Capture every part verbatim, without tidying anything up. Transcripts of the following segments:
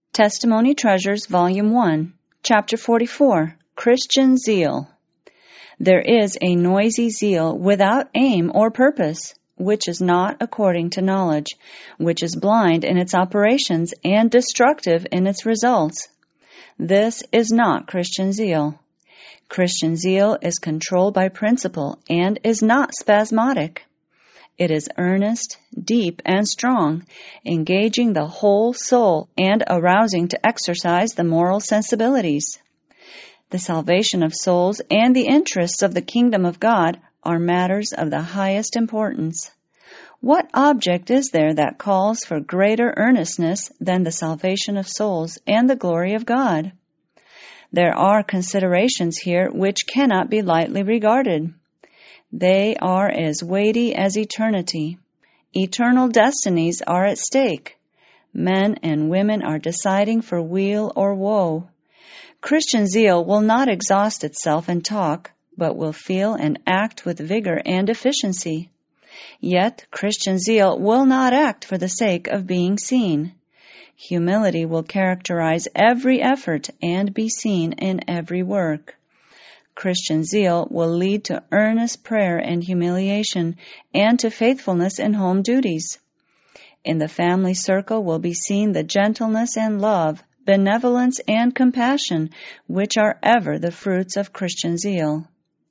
Testimony Treasures, Volume one, Chapter forty-four, Christian Zeal. There is a noisy zeal without aim or purpose, which is not according to knowledge, which is blind in its operations and destructive in its results. This is not Christian zeal. Christian zeal is controlled by principle and is not spasmodic. It is earnest, deep, and strong, engaging the whole soul and arousing to exercise the moral sensibilities. The salvation of souls and the interests of the kingdom of God are matters of the highest importance. What object is there that calls for greater earnestness than the salvation of souls and the glory of God? There are considerations here which cannot be lightly regarded. They are as weighty as eternity. Eternal destinies are at stake. Men and women are deciding for weal or woe. Christian zeal will not exhaust itself in talk, but will feel and act with vigor and efficiency. Yet Christian zeal will not act for the sake of being seen. Humility will characterize every effort and be seen in every work. Christian zeal will lead to earnest prayer and humiliation, and to faithfulness in home duties. In the family circle will be seen the gentleness and love, benevolence and compassion, which are ever the fruits of Christian zeal.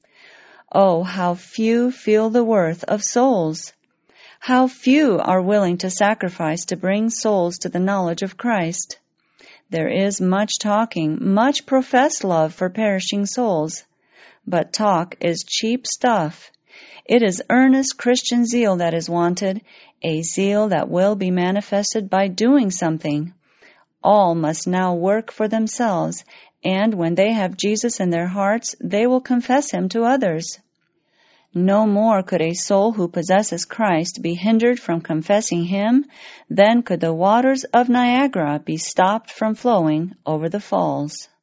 Oh, how few feel the worth of souls! How few are willing to sacrifice to bring souls to the knowledge of Christ! There is much talking, much professed love for perishing souls. But talk is cheap stuff. It is earnest Christian zeal that is wanted, a zeal that will be manifested by doing something. All must now work for themselves, and when they have Jesus in their hearts, they will confess Him to others. No more could a soul who possesses Christ be hindered from confessing Him than could the waters of Niagara be stopped from flowing over the falls.